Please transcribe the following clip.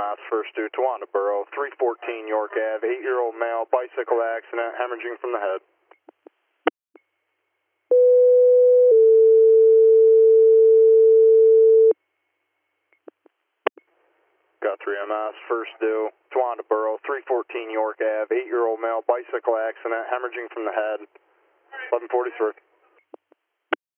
MS, first due Towanda Borough, 314 York Ave, 8-year-old male, bicycle accident, hemorrhaging from the head. Got 3 MS, first due Towanda Borough, 314 York Ave, 8-year-old male, bicycle accident, hemorrhaging from the head, 1143.